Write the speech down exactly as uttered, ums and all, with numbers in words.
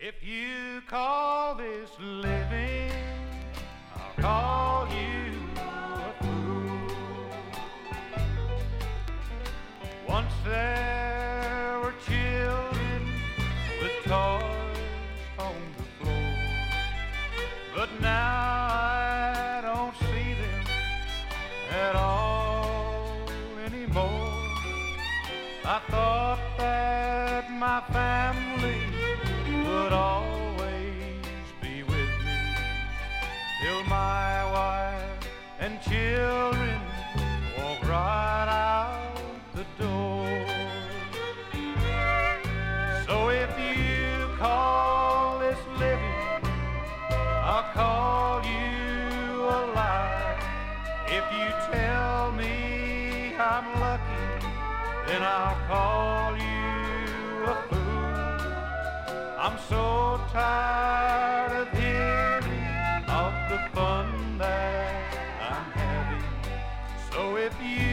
If you call this living, I'll call you a fool. Once there were children with toys on the floor, but now I don't see them at all anymore. I thought that my family would always be with me till my wife and children walk right out the door. So if you call this living, I'll call you a lie. If you tell me I'm lucky, then I'll call you a fool. I'm so tired of hearing of the fun that I'm having. So if you